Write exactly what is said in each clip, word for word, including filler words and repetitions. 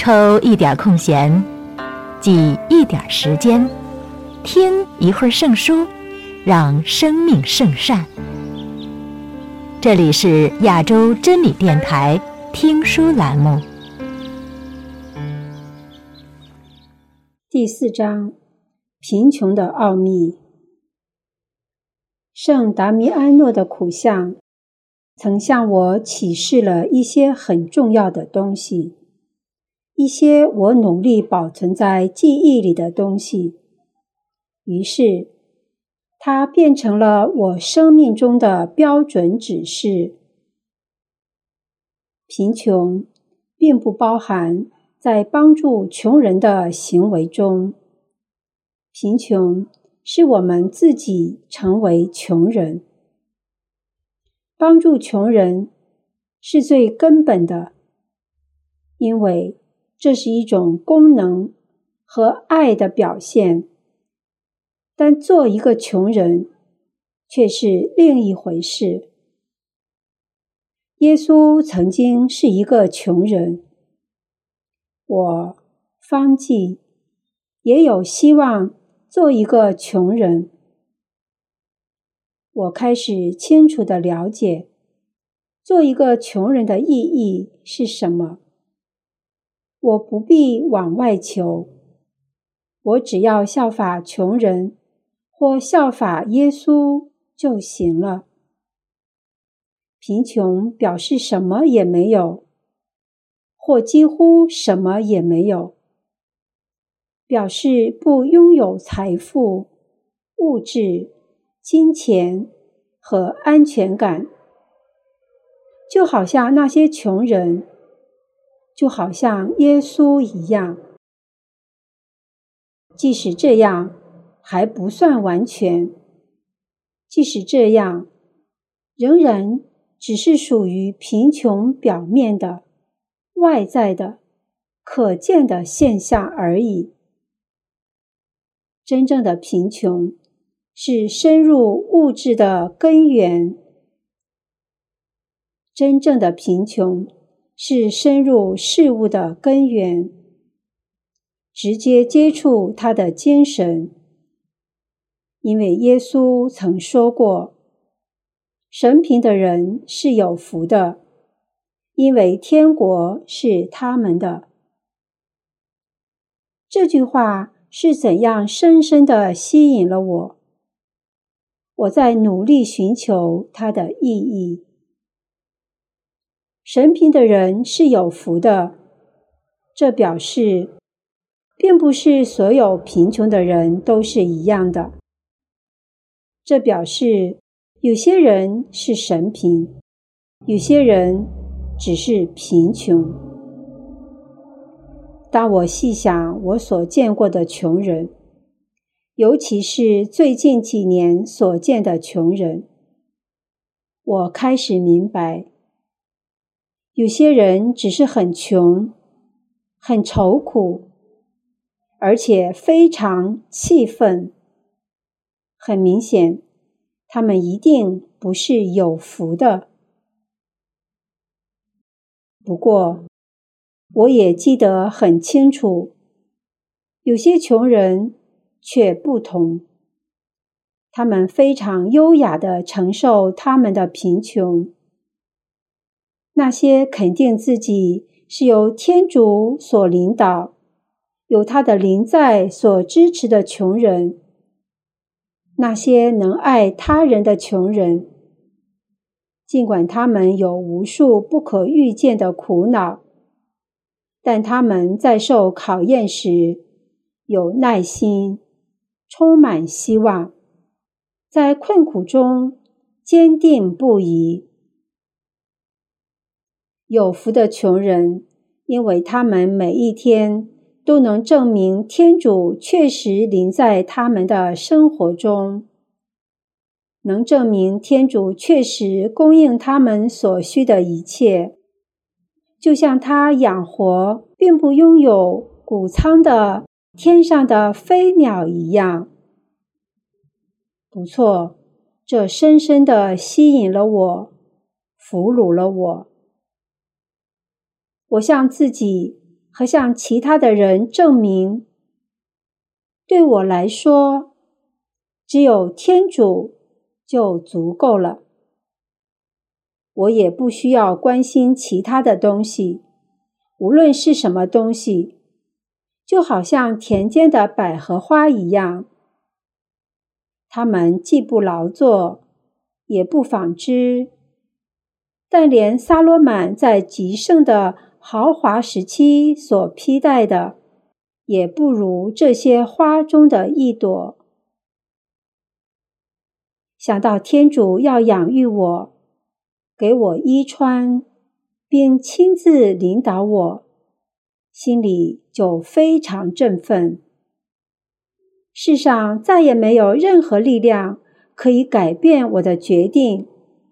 抽一点空闲，挤一点时间，听一会儿圣书，让生命圣善。这里是亚洲真理电台听书栏目。 第四章，贫穷的奥秘。圣达米安诺的苦相曾向我启示了一些很重要的东西，一些我努力保存在记忆里的东西。于是它变成了我生命中的标准指示。贫穷并不包含在帮助穷人的行为中，贫穷是我们自己成为穷人。帮助穷人是最根本的，因为这是一种功能和爱的表现。但做一个穷人却是另一回事。耶稣曾经是一个穷人，我方济也有希望做一个穷人。我开始清楚地了解做一个穷人的意义是什么。我不必往外求，我只要效法穷人或效法耶稣就行了。贫穷表示什么也没有，或几乎什么也没有，表示不拥有财富、物质、金钱和安全感。就好像那些穷人，就好像耶稣一样。即使这样还不算完全，即使这样仍然只是属于贫穷表面的、外在的、可见的现象而已。真正的贫穷是深入物质的根源，真正的贫穷是深入事物的根源，直接接触他的精神。因为耶稣曾说过，神贫的人是有福的，因为天国是他们的。这句话是怎样深深地吸引了我？我在努力寻求它的意义。神贫的人是有福的，这表示并不是所有贫穷的人都是一样的。这表示有些人是神贫，有些人只是贫穷。当我细想我所见过的穷人，尤其是最近几年所见的穷人，我开始明白，有些人只是很穷，很愁苦，而且非常气愤。很明显，他们一定不是有福的。不过，我也记得很清楚，有些穷人却不同。他们非常优雅地承受他们的贫穷。那些肯定自己是由天主所领导，有他的灵在所支持的穷人，那些能爱他人的穷人，尽管他们有无数不可预见的苦恼，但他们在受考验时有耐心，充满希望，在困苦中坚定不移。有福的穷人，因为他们每一天都能证明天主确实临在他们的生活中，能证明天主确实供应他们所需的一切，就像他养活并不拥有谷仓的天上的飞鸟一样。不错，这深深地吸引了我，俘虏了我。我向自己和向其他的人证明。对我来说，只有天主就足够了。我也不需要关心其他的东西，无论是什么东西，就好像田间的百合花一样，它们既不劳作，也不纺织，但连撒罗满在极盛的豪华时期所披戴的，也不如这些花中的一朵。想到天主要养育我，给我衣穿，并亲自领导我，心里就非常振奋。世上再也没有任何力量可以改变我的决定。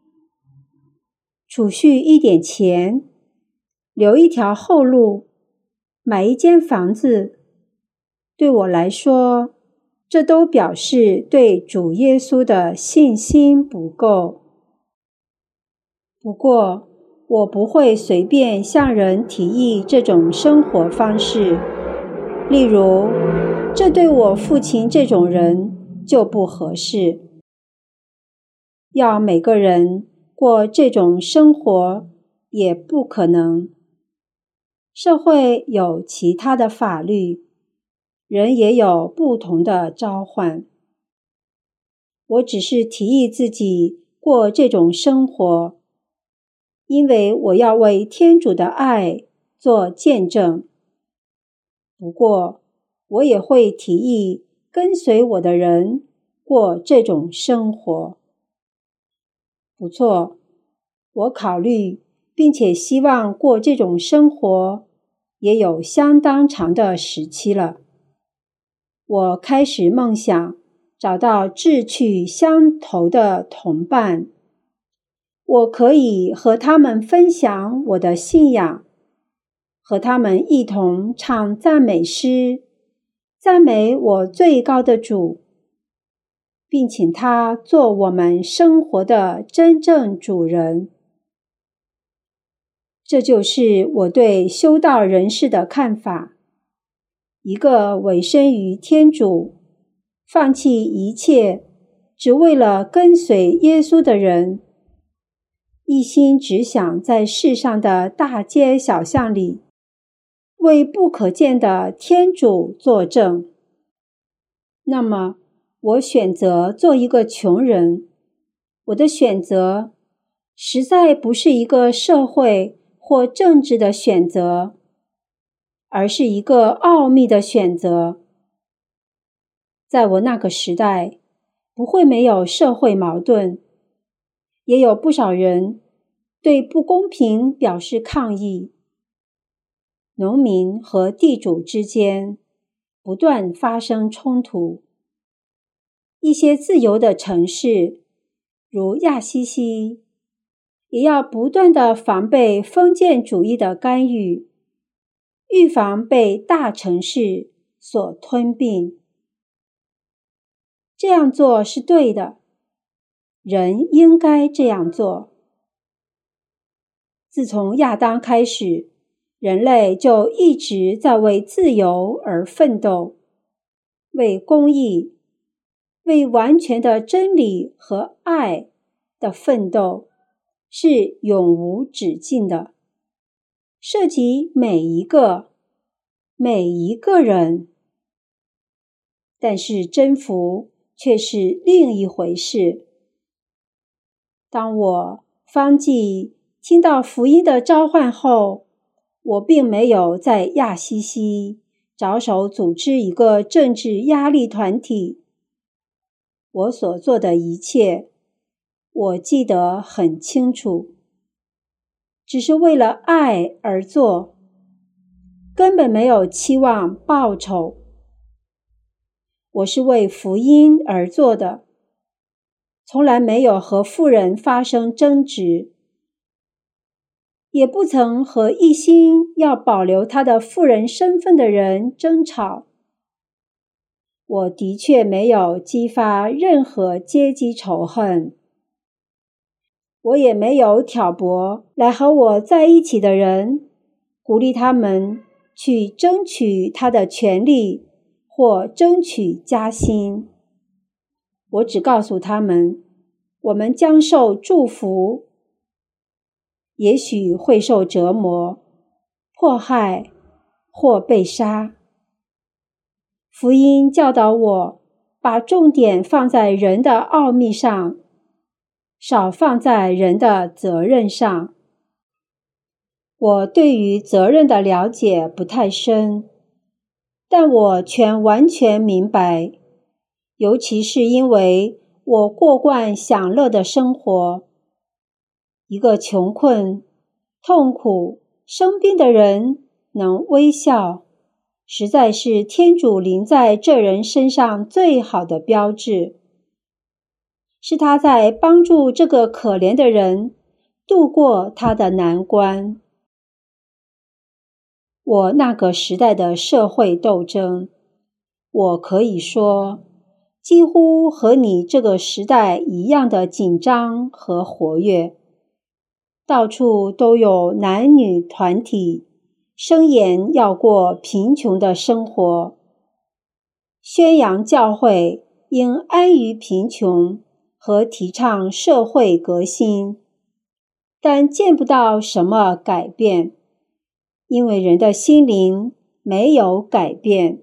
储蓄一点钱，留一条后路，买一间房子，对我来说，这都表示对主耶稣的信心不够。不过，我不会随便向人提议这种生活方式。例如，这对我父亲这种人就不合适。要每个人过这种生活也不可能。社会有其他的法律，人也有不同的召唤。我只是提议自己过这种生活，因为我要为天主的爱做见证。不过，我也会提议跟随我的人过这种生活。不错，我考虑并且希望过这种生活也有相当长的时期了。我开始梦想找到志趣相投的同伴，我可以和他们分享我的信仰，和他们一同唱赞美诗，赞美我最高的主，并请他做我们生活的真正主人。这就是我对修道人士的看法。一个委身于天主，放弃一切，只为了跟随耶稣的人，一心只想在世上的大街小巷里为不可见的天主作证。那么，我选择做一个穷人。我的选择实在不是一个社会或政治的选择，而是一个奥秘的选择。在我那个时代，不会没有社会矛盾，也有不少人对不公平表示抗议。农民和地主之间不断发生冲突。一些自由的城市，如亚西西，也要不断地防备封建主义的干预，预防被大城市所吞并。这样做是对的，人应该这样做。自从亚当开始，人类就一直在为自由而奋斗，为公义，为完全的真理和爱的奋斗是永无止境的，涉及每一个每一个人。但是征服却是另一回事。当我方济听到福音的召唤后，我并没有在亚西西着手组织一个政治压力团体。我所做的一切，我记得很清楚，只是为了爱而做，根本没有期望报酬。我是为福音而做的，从来没有和妇人发生争执，也不曾和一心要保留他的妇人身份的人争吵。我的确没有激发任何阶级仇恨，我也没有挑拨来和我在一起的人，鼓励他们去争取他的权利或争取加薪。我只告诉他们，我们将受祝福，也许会受折磨、迫害或被杀。福音教导我把重点放在人的奥秘上，少放在人的责任上。我对于责任的了解不太深，但我全完全明白，尤其是因为我过惯享乐的生活。一个穷困、痛苦、生病的人能微笑，实在是天主临在这人身上最好的标志，是他在帮助这个可怜的人度过他的难关。我那个时代的社会斗争，我可以说，几乎和你这个时代一样的紧张和活跃。到处都有男女团体声言要过贫穷的生活，宣扬教会应安于贫穷和提倡社会革新，但见不到什么改变，因为人的心灵没有改变。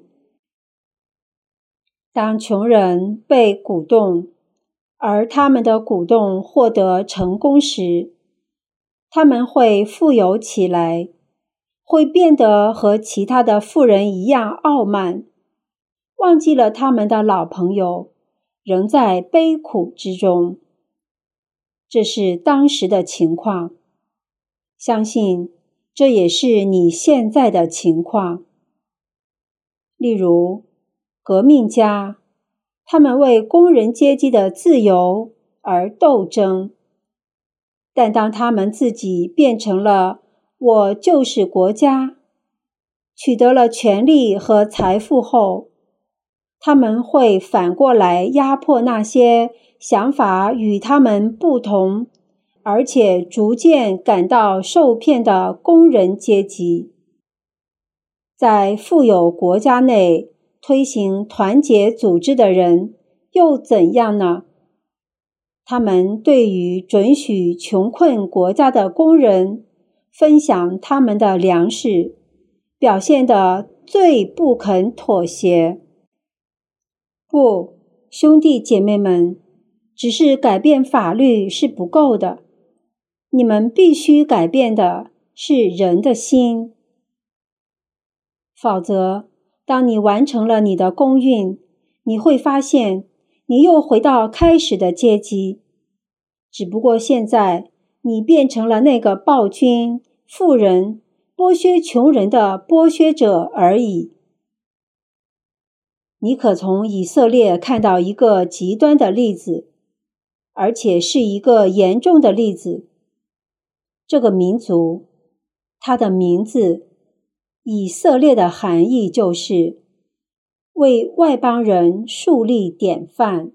当穷人被鼓动，而他们的鼓动获得成功时，他们会富有起来，会变得和其他的富人一样傲慢，忘记了他们的老朋友仍在悲苦之中。这是当时的情况，相信这也是你现在的情况。例如，革命家，他们为工人阶级的自由而斗争，但当他们自己变成了我就是国家，取得了权力和财富后，他们会反过来压迫那些想法与他们不同，而且逐渐感到受骗的工人阶级。在富有国家内推行团结组织的人又怎样呢？他们对于准许穷困国家的工人分享他们的粮食，表现得最不肯妥协。不，兄弟姐妹们，只是改变法律是不够的，你们必须改变的是人的心。否则，当你完成了你的公运，你会发现你又回到开始的阶级，只不过现在你变成了那个暴君、富人、剥削穷人的剥削者而已。你可从以色列看到一个极端的例子，而且是一个严重的例子。这个民族，它的名字以色列的含义就是为外邦人树立典范。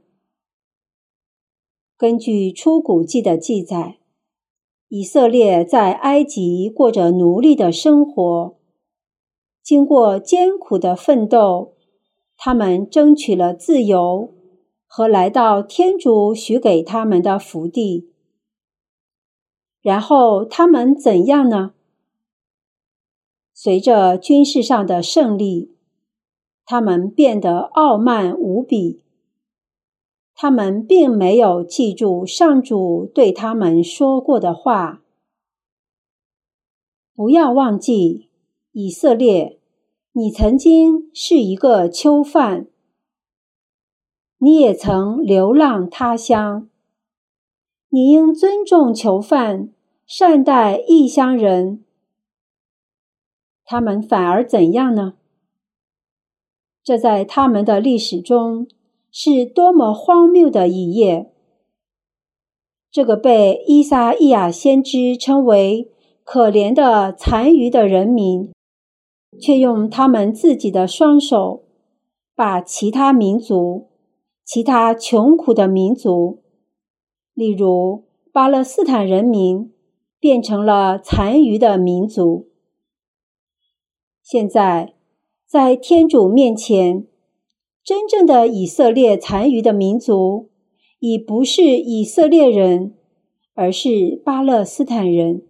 根据出谷记的记载，以色列在埃及过着奴隶的生活，经过艰苦的奋斗，他们争取了自由和来到天主许给他们的福地。然后他们怎样呢？随着军事上的胜利，他们变得傲慢无比。他们并没有记住上主对他们说过的话。不要忘记，以色列，你曾经是一个囚犯，你也曾流浪他乡。你应尊重囚犯，善待异乡人。他们反而怎样呢？这在他们的历史中是多么荒谬的一页！这个被依撒意亚先知称为可怜的残余的人民，却用他们自己的双手，把其他民族、其他穷苦的民族，例如巴勒斯坦人民，变成了残余的民族。 现在，在天主面前，真正的以色列残余的民族，已不是以色列人，而是巴勒斯坦人。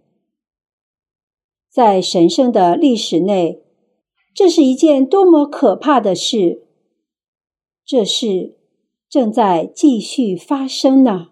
在神圣的历史内，这是一件多么可怕的事！这事正在继续发生呢。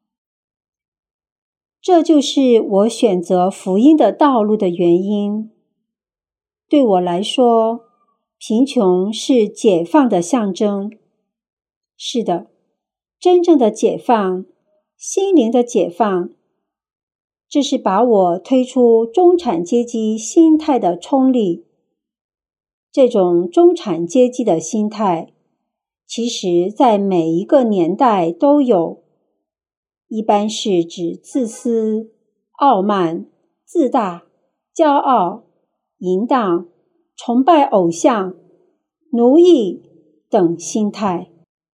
这就是我选择福音的道路的原因。对我来说，贫穷是解放的象征。是的，真正的解放，心灵的解放，这是把我推出中产阶级心态的冲力。这种中产阶级的心态，其实在每一个年代都有，一般是指自私、傲慢、自大、骄傲、淫荡、崇拜偶像、奴役等心态。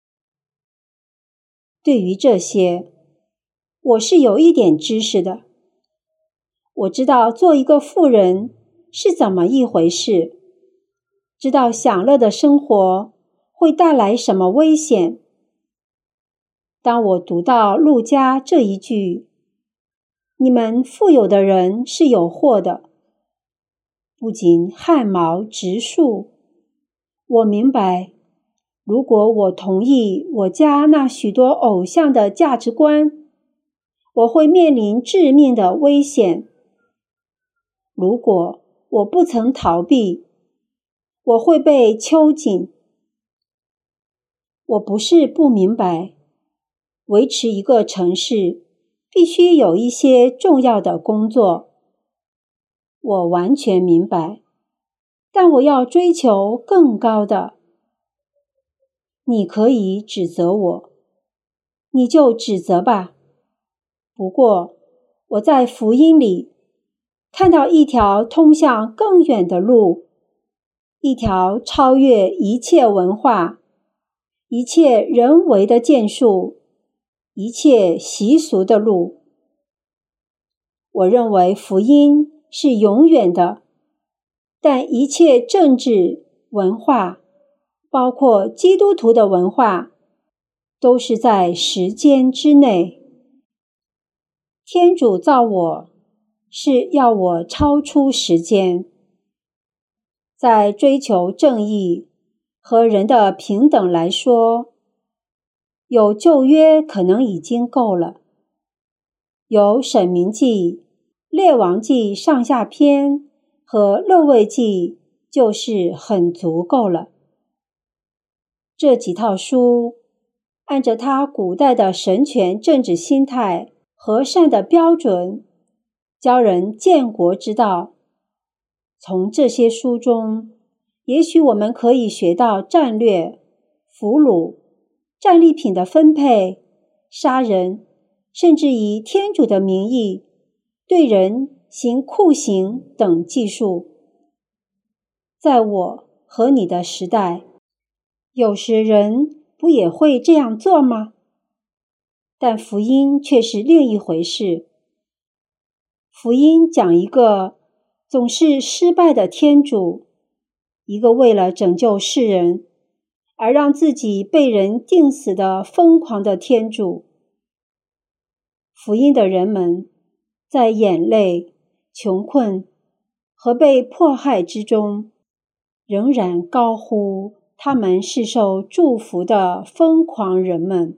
对于这些，我是有一点知识的。我知道做一个富人是怎么一回事，知道享乐的生活会带来什么危险。当我读到路加这一句，你们富有的人是有祸的，不仅汗毛直竖，我明白，如果我同意我家那许多偶像的价值观，我会面临致命的危险。如果我不曾逃避，我会被囚禁。我不是不明白，维持一个城市必须有一些重要的工作。我完全明白，但我要追求更高的。你可以指责我，你就指责吧。不过，我在福音里看到一条通向更远的路，一条超越一切文化、一切人为的建树、一切习俗的路。我认为福音是永远的，但一切政治、文化，包括基督徒的文化，都是在时间之内。天主造我，是要我超出时间。在追求正义和人的平等来说，有旧约可能已经够了，有申命记、列王记上下篇和勒未记就是很足够了。这几套书按着他古代的神权政治心态和善的标准，教人建国之道。从这些书中，也许我们可以学到战略、俘虏、战利品的分配、杀人，甚至以天主的名义对人行酷刑等技术。在我和你的时代，有时人不也会这样做吗？但福音却是另一回事。福音讲一个总是失败的天主，一个为了拯救世人而让自己被人钉死的疯狂的天主。福音的人们在眼泪、穷困和被迫害之中，仍然高呼他们是受祝福的疯狂人们。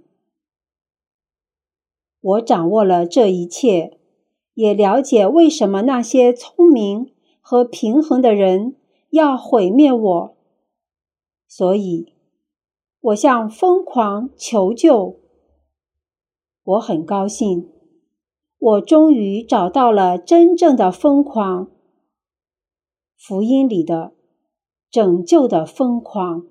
我掌握了这一切，也了解为什么那些聪明和平衡的人要毁灭我。所以，我向疯狂求救。我很高兴，我终于找到了真正的疯狂，福音里的拯救的疯狂。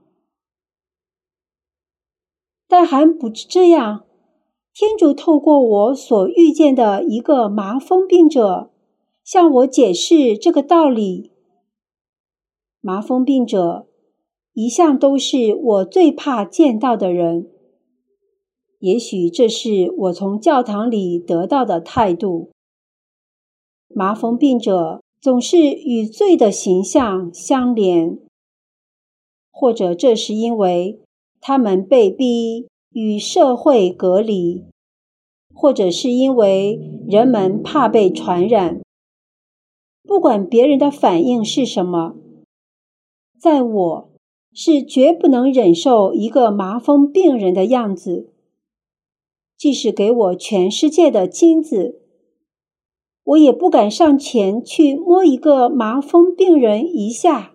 但还不止这样，天主透过我所遇见的一个麻风病者，向我解释这个道理。麻风病者一向都是我最怕见到的人，也许这是我从教堂里得到的态度。麻风病者总是与罪的形象相连，或者这是因为他们被逼与社会隔离，或者是因为人们怕被传染。不管别人的反应是什么，在我是绝不能忍受一个麻风病人的样子。即使给我全世界的金子，我也不敢上前去摸一个麻风病人一下。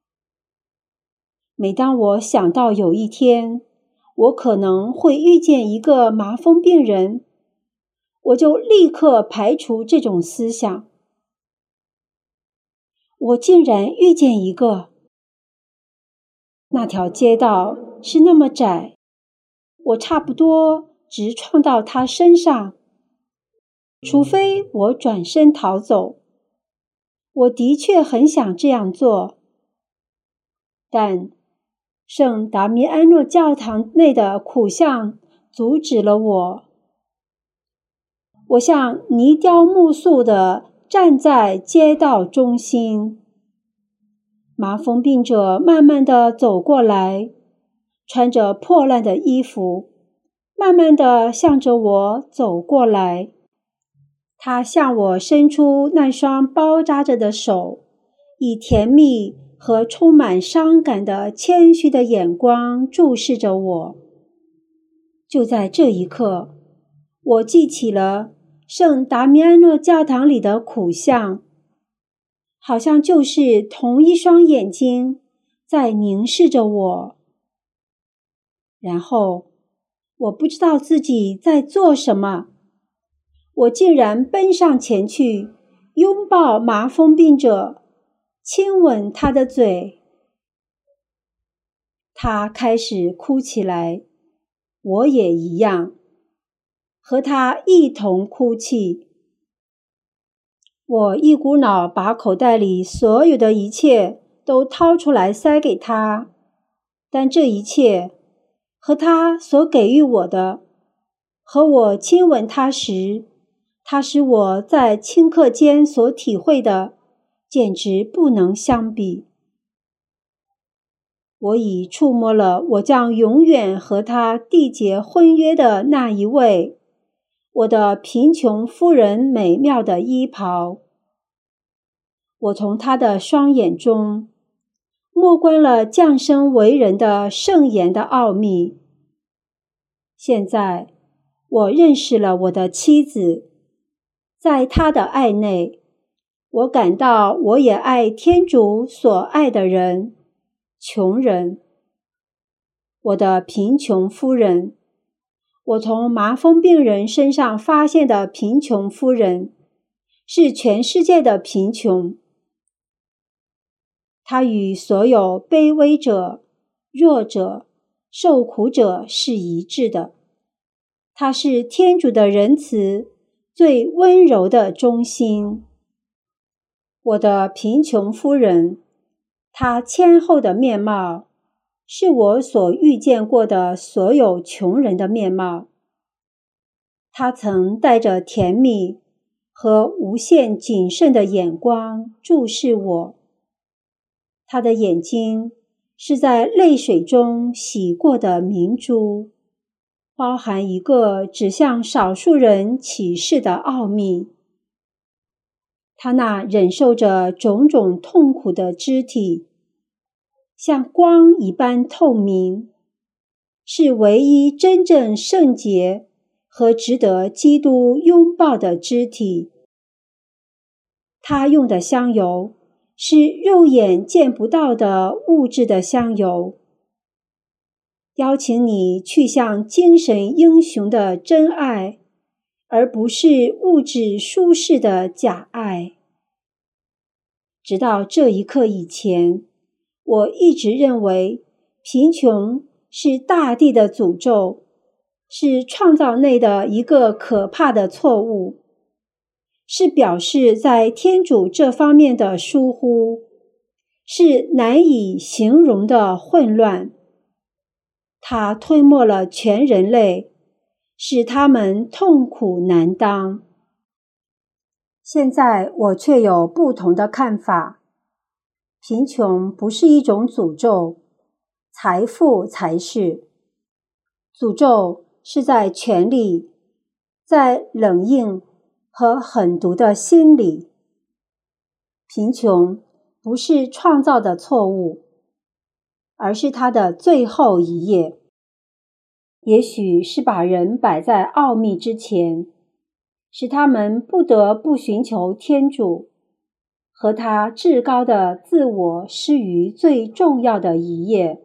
每当我想到有一天我可能会遇见一个麻风病人，我就立刻排除这种思想。我竟然遇见一个，那条街道是那么窄，我差不多直撞到他身上，除非我转身逃走。我的确很想这样做，但圣达米安诺教堂内的苦相阻止了我。我像泥雕木塑地站在街道中心，麻风病者慢慢地走过来，穿着破烂的衣服，慢慢地向着我走过来。他向我伸出那双包扎着的手，以甜蜜和充满伤感的谦虚的眼光注视着我。就在这一刻，我记起了圣达米安诺教堂里的苦相，好像就是同一双眼睛在凝视着我。然后，我不知道自己在做什么，我竟然奔上前去，拥抱麻风病者，亲吻他的嘴。他开始哭起来，我也一样，和他一同哭泣。我一股脑把口袋里所有的一切都掏出来塞给他，但这一切和他所给予我的，和我亲吻他时，他使我在顷刻间所体会的，简直不能相比。我已触摸了我将永远和他缔结婚约的那一位，我的贫穷夫人美妙的衣袍。我从他的双眼中摸观了降生为人的圣言的奥秘。现在我认识了我的妻子，在她的爱内，我感到我也爱天主所爱的人，穷人。我的贫穷夫人，我从麻风病人身上发现的贫穷夫人，是全世界的贫穷。她与所有卑微者、弱者、受苦者是一致的。她是天主的仁慈最温柔的中心。我的贫穷夫人，她谦厚的面貌，是我所遇见过的所有穷人的面貌。她曾带着甜蜜和无限谨慎的眼光注视我。她的眼睛是在泪水中洗过的明珠，包含一个只向少数人启示的奥秘。她那忍受着种种痛苦的肢体，像光一般透明，是唯一真正圣洁和值得基督拥抱的肢体。她用的香油是肉眼见不到的物质的香油，邀请你去向精神英雄的真爱，而不是物质舒适的假爱。直到这一刻以前，我一直认为贫穷是大地的诅咒，是创造内的一个可怕的错误，是表示在天主这方面的疏忽，是难以形容的混乱。它吞没了全人类，使他们痛苦难当。 现在我却有不同的看法。贫穷不是一种诅咒，财富才是。诅咒是在权力，在冷硬和狠毒的心理。贫穷不是创造的错误，而是它的最后一页。也许是把人摆在奥秘之前，使他们不得不寻求天主，和他至高的自我失于最重要的一页。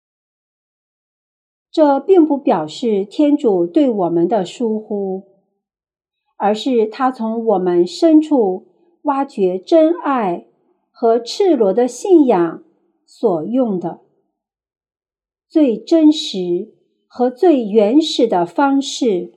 这并不表示天主对我们的疏忽，而是他从我们深处挖掘真爱和赤裸的信仰所用的最真实和最原始的方式。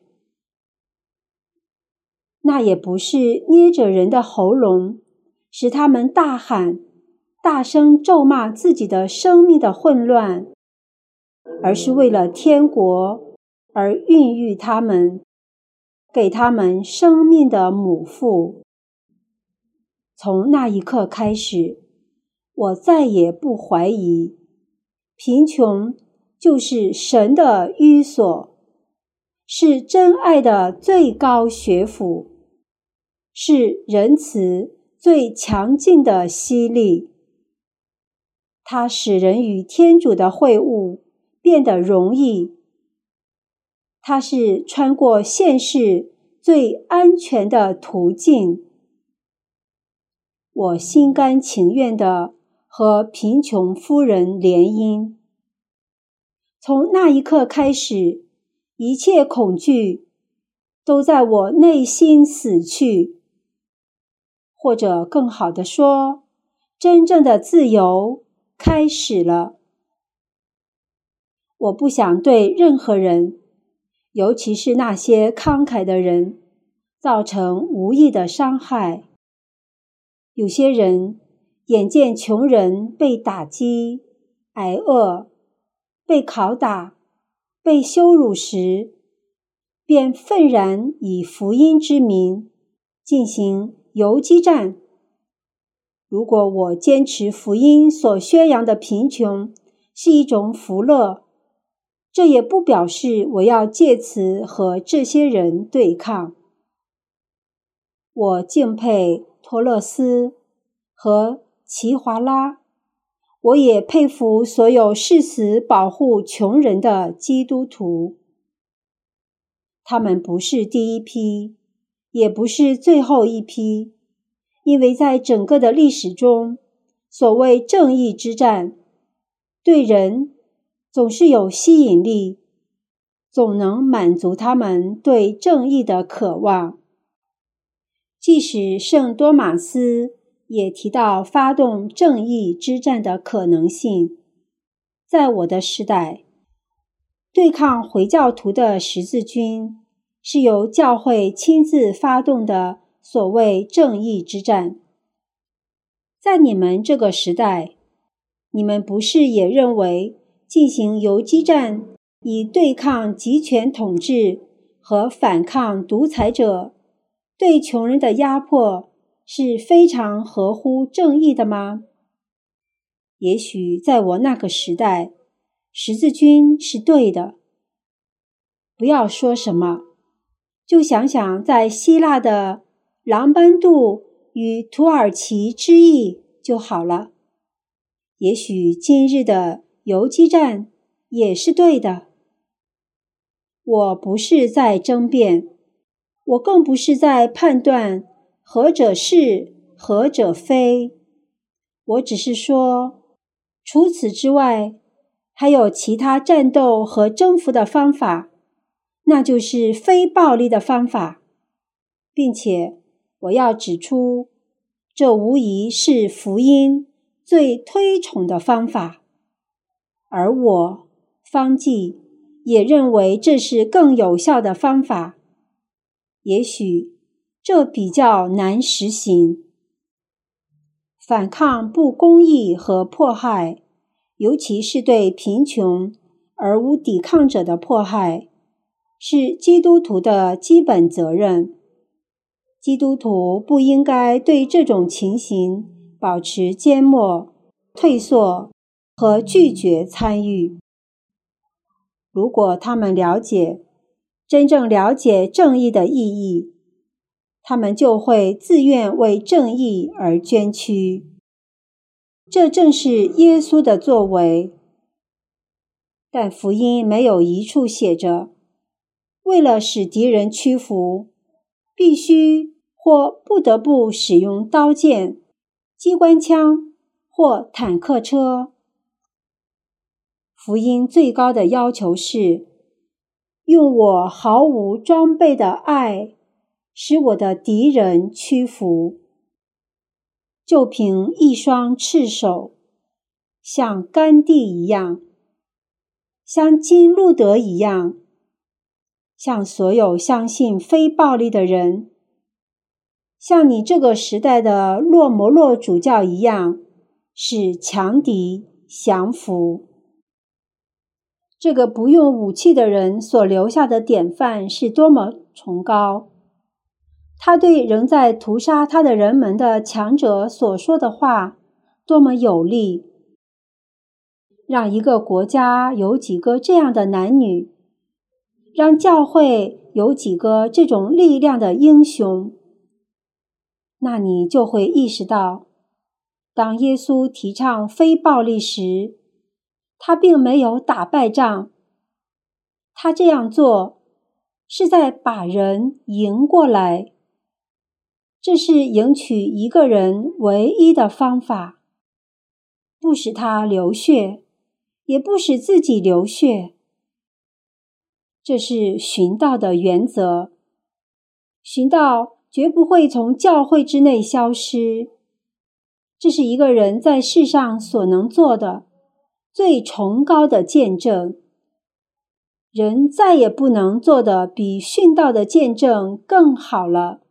那也不是捏着人的喉咙，使他们大喊、大声咒骂自己的生命的混乱，而是为了天国而孕育他们，给他们生命的母腹。从那一刻开始，我再也不怀疑，贫穷就是神的寓所，是真爱的最高学府，是仁慈最强劲的吸力。它使人与天主的会晤变得容易，它是穿过现世最安全的途径。我心甘情愿地和贫穷夫人联姻。从那一刻开始，一切恐惧都在我内心死去，或者更好地说，真正的自由开始了。我不想对任何人，尤其是那些慷慨的人，造成无意的伤害。有些人眼见穷人被打击、挨饿、被拷打、被羞辱时，便愤然以福音之名进行游击战。如果我坚持福音所宣扬的贫穷是一种福乐，这也不表示我要借此和这些人对抗。我敬佩托勒斯和齐华拉，我也佩服所有誓死保护穷人的基督徒。他们不是第一批，也不是最后一批，因为在整个的历史中，所谓正义之战，对人总是有吸引力，总能满足他们对正义的渴望。即使圣多马斯也提到发动正义之战的可能性。在我的时代，对抗回教徒的十字军是由教会亲自发动的所谓正义之战。在你们这个时代，你们不是也认为进行游击战以对抗极权统治和反抗独裁者对穷人的压迫是非常合乎正义的吗？也许在我那个时代，十字军是对的。不要说什么，就想想在希腊的狼班杜与土耳其之役就好了。也许今日的游击战也是对的。我不是在争辩，我更不是在判断何者是，何者非。我只是说，除此之外，还有其他战斗和征服的方法，那就是非暴力的方法，并且我要指出，这无疑是福音最推崇的方法，而我方济也认为这是更有效的方法。也许这比较难实行。反抗不公义和迫害，尤其是对贫穷而无抵抗者的迫害，是基督徒的基本责任。 基督徒不应该对这种情形保持缄默、退缩和拒绝参与。如果他们了解，真正了解正义的意义，他们就会自愿为正义而捐躯。这正是耶稣的作为。但福音没有一处写着，为了使敌人屈服，必须或不得不使用刀剑、机关枪或坦克车。福音最高的要求是，用我毫无装备的爱，使我的敌人屈服。就凭一双赤手，像甘地一样，像金路德一样，像所有相信非暴力的人，像你这个时代的洛摩洛主教一样，使强敌降服。这个不用武器的人所留下的典范是多么崇高！他对仍在屠杀他的人们的强者所说的话多么有力！让一个国家有几个这样的男女，让教会有几个这种力量的英雄，那你就会意识到，当耶稣提倡非暴力时，他并没有打败仗，他这样做是在把人赢过来。这是赢取一个人唯一的方法，不使他流血，也不使自己流血。这是寻道的原则。寻道绝不会从教会之内消失，这是一个人在世上所能做的最崇高的见证。人再也不能做的比殉道的见证更好了。